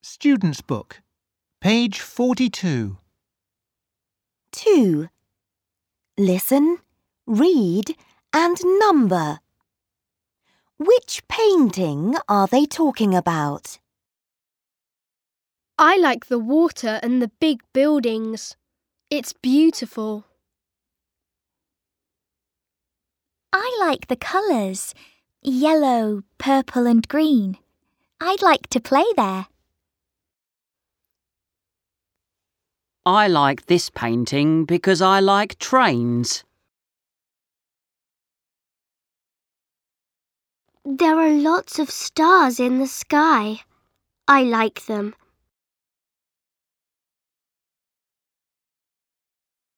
Student's Book, page 42. 2. Listen, read and number. Which painting are they talking about? I like the water and the big buildings. It's beautiful. I like the colours, yellow, purple and green. I'd like to play there. I like this painting because I like trains. There are lots of stars in the sky. I like them